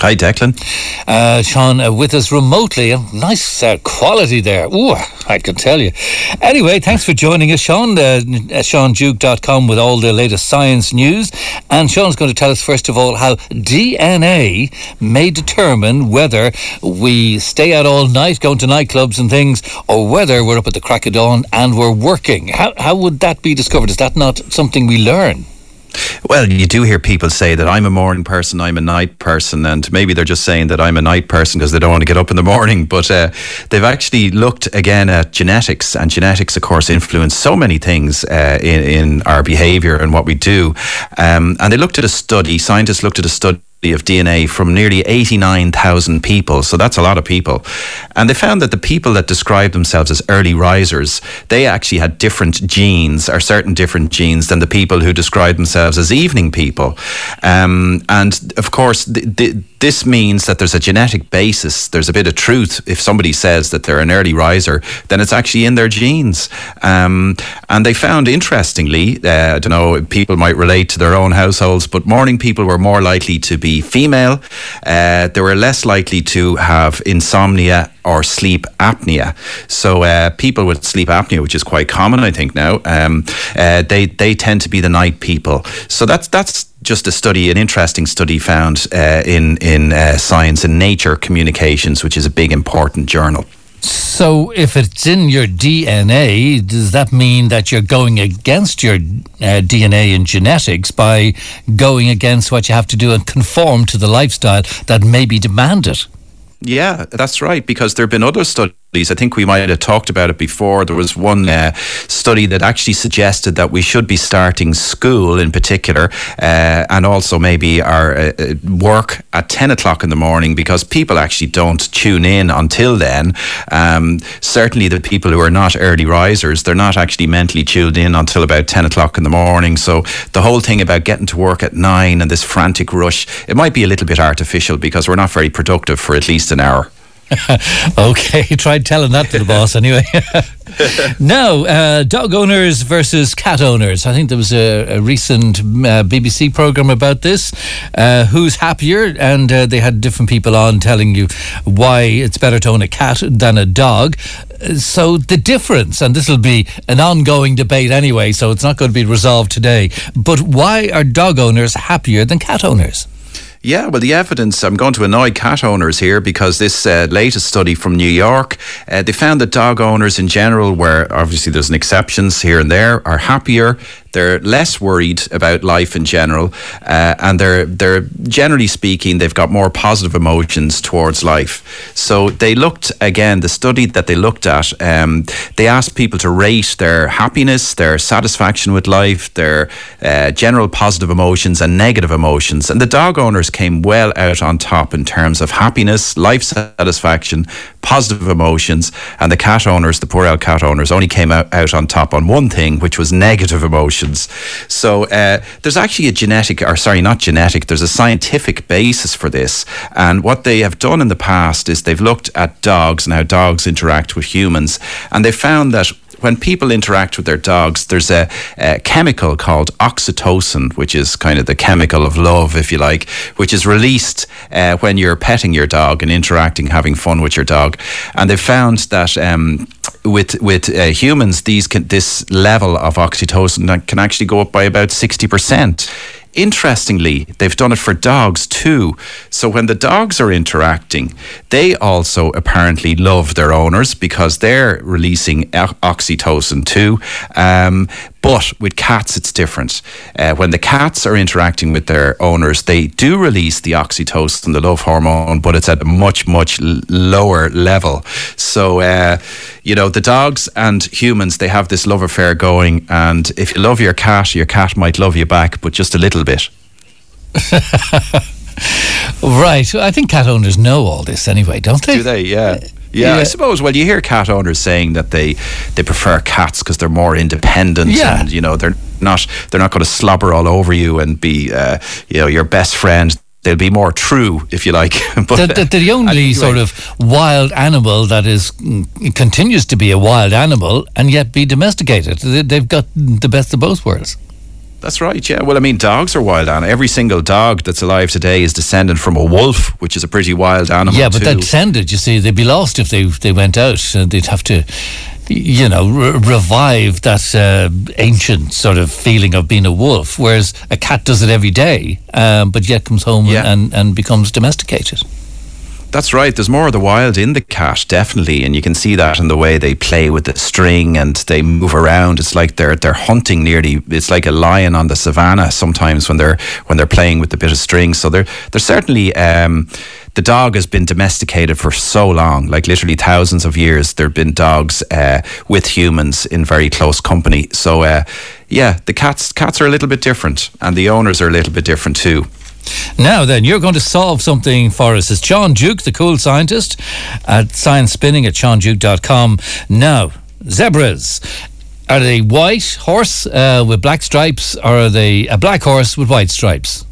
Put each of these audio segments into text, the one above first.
Hi, Declan. Sean with us remotely. Nice quality there. Ooh, I can tell you. Anyway, thanks for joining us, Sean. SeanDuke.com with all the latest science news. And Sean's going to tell us, first of all, how DNA may determine whether we stay out all night going to nightclubs and things, or whether we're up at the crack of dawn and we're working. How would that be discovered? Is that not something we learn? Well, you do hear people say that I'm a morning person, I'm a night person, and maybe they're just saying that I'm a night person because they don't want to get up in the morning. But they've actually looked again at genetics, and genetics, of course, influence so many things in our behaviour and what we do. And they looked at a study, scientists looked at a study of DNA from nearly 89,000 people, so that's a lot of people, and they found that the people that described themselves as early risers, they actually had different genes, or certain different genes, than the people who described themselves as evening people. And of course this means that there's a genetic basis, there's a bit of truth. If somebody says that they're an early riser, then it's actually in their genes. And they found, interestingly, I don't know, people might relate to their own households, but morning people were more likely to be female. They were less likely to have insomnia or sleep apnea. So people with sleep apnea, which is quite common, I think now, they tend to be the night people. So that's just a study, an interesting study found in Science and Nature Communications, which is a big important journal. So if it's in your DNA, does that mean that you're going against your DNA and genetics by going against what you have to do and conform to the lifestyle that may be demanded? Yeah, that's right, because there have been other studies. I think we might have talked about it before. There was one study that actually suggested that we should be starting school in particular, and also maybe our work at 10 o'clock in the morning, because people actually don't tune in until then. Certainly the people who are not early risers, they're not actually mentally tuned in until about 10 o'clock in the morning. So the whole thing about getting to work at 9 and this frantic rush, it might be a little bit artificial, because we're not very productive for at least an hour. Okay, tried telling that to the boss anyway. Now, dog owners versus cat owners. I think there was a recent BBC programme about this. Who's happier? And they had different people on telling you why it's better to own a cat than a dog. So the difference, and this will be an ongoing debate anyway, so it's not going to be resolved today, but why are dog owners happier than cat owners? Yeah, well, the evidence, I'm going to annoy cat owners here, because this latest study from New York, they found that dog owners in general, where obviously there's an exceptions here and there, are happier. They're less worried about life in general, and they're generally speaking, they've got more positive emotions towards life. So they looked, again, the study that they looked at, they asked people to rate their happiness, their satisfaction with life, their general positive emotions and negative emotions. And the dog owners came well out on top in terms of happiness, life satisfaction, positive emotions, and the cat owners, the poor old cat owners, only came out on top on one thing, which was negative emotions. So there's actually there's a scientific basis for this. And what they have done in the past is they've looked at dogs and how dogs interact with humans, and they found that when people interact with their dogs, there's a chemical called oxytocin, which is kind of the chemical of love, if you like, which is released when you're petting your dog and interacting, having fun with your dog. And they found that with humans, this level of oxytocin can actually go up by about 60%. Interestingly, they've done it for dogs too. So when the dogs are interacting, they also apparently love their owners because they're releasing oxytocin too. But with cats, it's different. When the cats are interacting with their owners, they do release the oxytocin, the love hormone, but it's at a much, much lower level. So, the dogs and humans, they have this love affair going. And if you love your cat might love you back, but just a little bit. Right. I think cat owners know all this anyway, don't they? Do they? Yeah. Yeah, I suppose. Well, you hear cat owners saying that they prefer cats because they're more independent, and they're not going to slobber all over you and be your best friend. They'll be more true, if you like. But the only sort of wild animal that continues to be a wild animal and yet be domesticated. They've got the best of both worlds. That's right, yeah. Well, I mean, dogs are wild animals. Every single dog that's alive today is descended from a wolf, which is a pretty wild animal. Yeah, but too. that descended, you see, they'd be lost if they went out. And they'd have to, revive that ancient sort of feeling of being a wolf, whereas a cat does it every day, but yet comes home and becomes domesticated. That's right. There's more of the wild in the cat, definitely, and you can see that in the way they play with the string and they move around. It's like they're hunting nearly. It's like a lion on the savannah sometimes when they're playing with the bit of string. So they're certainly. The dog has been domesticated for so long, like literally thousands of years. There have been dogs with humans in very close company. So the cats are a little bit different, and the owners are a little bit different too. Now then, you're going to solve something for us. It's Sean Duke, the cool scientist, at sciencespinning@seanduke.com. Now, zebras. Are they white horse with black stripes, or are they a black horse with white stripes?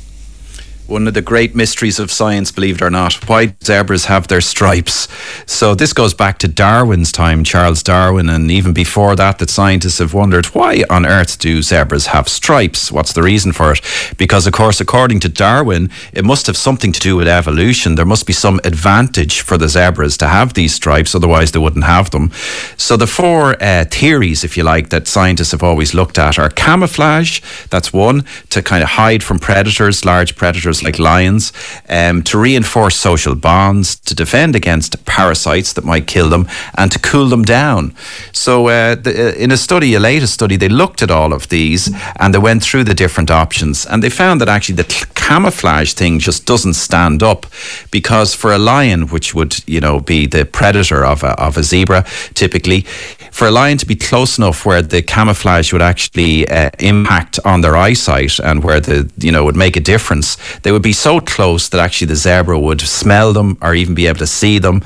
One of the great mysteries of science, believe it or not. White zebras have their stripes. So this goes back to Darwin's time, Charles Darwin, and even before that scientists have wondered, why on earth do zebras have stripes? What's the reason for it? Because, of course, according to Darwin, it must have something to do with evolution. There must be some advantage for the zebras to have these stripes, otherwise they wouldn't have them. So the four theories, if you like, that scientists have always looked at are camouflage, that's one, to kind of hide from predators, large predators like lions, to reinforce social bonds, to defend against parasites that might kill them, and to cool them down. So in a latest study, they looked at all of these and they went through the different options, and they found that actually the camouflage thing just doesn't stand up, because for a lion, which would be the predator of a zebra typically, for a lion to be close enough where the camouflage would actually impact on their eyesight and where would make a difference, they would be so close that actually the zebra would smell them or even be able to see them.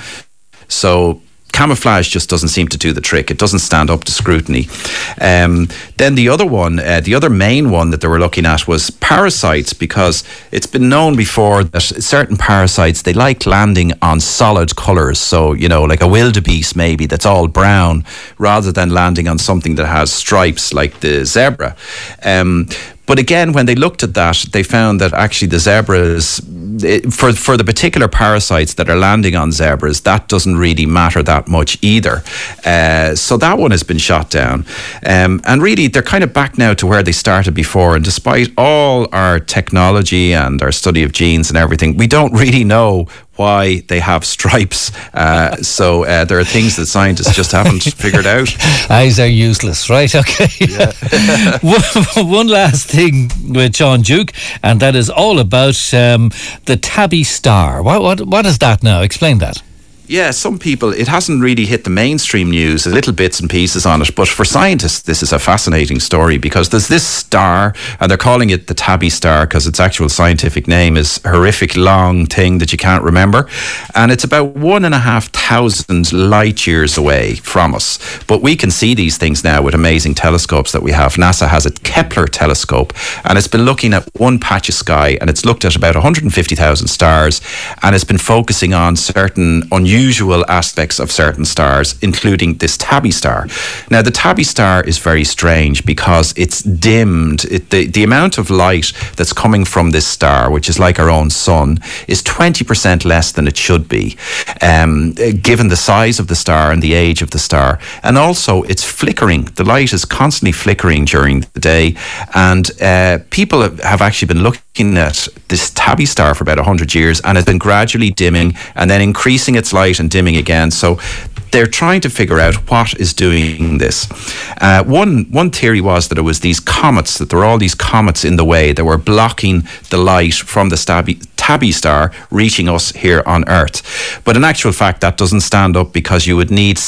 So camouflage just doesn't seem to do the trick. It doesn't stand up to scrutiny. Then the other one, the other main one that they were looking at was parasites, because it's been known before that certain parasites, they like landing on solid colours. So, like a wildebeest maybe that's all brown, rather than landing on something that has stripes like the zebra. But again, when they looked at that, they found that actually the zebras, for the particular parasites that are landing on zebras, that doesn't really matter that much either. So that one has been shot down. And really, they're kind of back now to where they started before. And despite all our technology and our study of genes and everything, we don't really know why they have stripes. So there are things that scientists just haven't figured out. Eyes are useless, right? Okay. Yeah. One last thing with Sean Duke, and that is all about the Tabby star. What is that now? Explain that. Yeah, some people, it hasn't really hit the mainstream news, little bits and pieces on it, but for scientists this is a fascinating story, because there's this star, and they're calling it the Tabby star because its actual scientific name is a horrific long thing that you can't remember, and it's about 1,500 light years away from us. But we can see these things now with amazing telescopes that we have. NASA has a Kepler telescope, and it's been looking at one patch of sky, and it's looked at about 150,000 stars, and it's been focusing on certain unusual aspects of certain stars, including this Tabby star. Now, the Tabby star is very strange because it's dimmed. The amount of light that's coming from this star, which is like our own sun, is 20% less than it should be, given the size of the star and the age of the star. And also, it's flickering. The light is constantly flickering during the day. And people have actually been looking at this Tabby star for about 100 years, and it's been gradually dimming and then increasing its light and dimming again. So they're trying to figure out what is doing this. One theory was that it was these comets, that there were all these comets in the way that were blocking the light from the Tabby star reaching us here on Earth. But in actual fact, that doesn't stand up, because you would need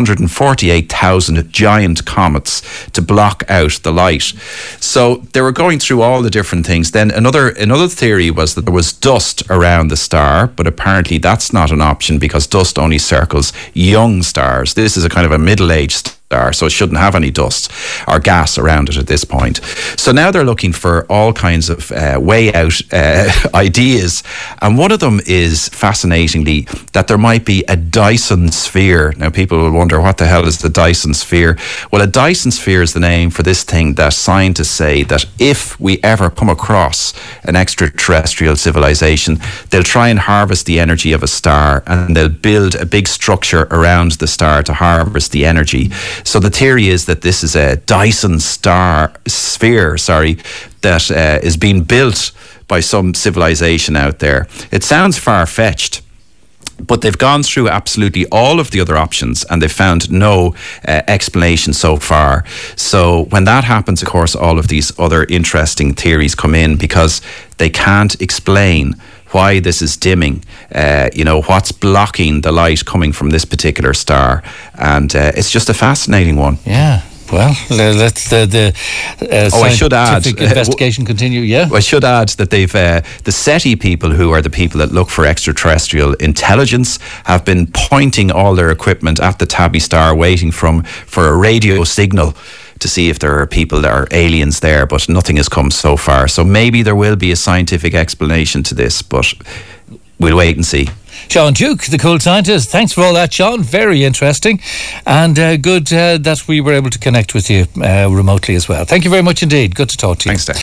648,000 giant comets to block out the light. So they were going through all the different things. Then another theory was that there was dust around the star, but apparently that's not an option, because dust only circles young stars. This is a kind of a middle-aged star, so it shouldn't have any dust or gas around it at this point. So now they're looking for all kinds of way out ideas, and one of them is, fascinatingly, that there might be a Dyson sphere. Now people will wonder, what the hell is the Dyson sphere? Well, a Dyson sphere is the name for this thing that scientists say that if we ever come across an extraterrestrial civilization, they'll try and harvest the energy of a star, and they'll build a big structure around the star to harvest the energy. So the theory is that this is a Dyson sphere, that is being built by some civilization out there. It sounds far-fetched, but they've gone through absolutely all of the other options and they've found no explanation so far. So when that happens, of course, all of these other interesting theories come in, because they can't explain why this is dimming, what's blocking the light coming from this particular star. And it's just a fascinating one. Yeah. Well, let's scientific investigation continue. Yeah, I should add that they've the SETI people, who are the people that look for extraterrestrial intelligence, have been pointing all their equipment at the Tabby star, waiting for a radio signal to see if there are people that are aliens there, but nothing has come so far. So maybe there will be a scientific explanation to this, but we'll wait and see. Sean Duke, the cool scientist. Thanks for all that, Sean. Very interesting, and good that we were able to connect with you remotely as well. Thank you very much indeed. Good to talk to you. Thanks, Dave.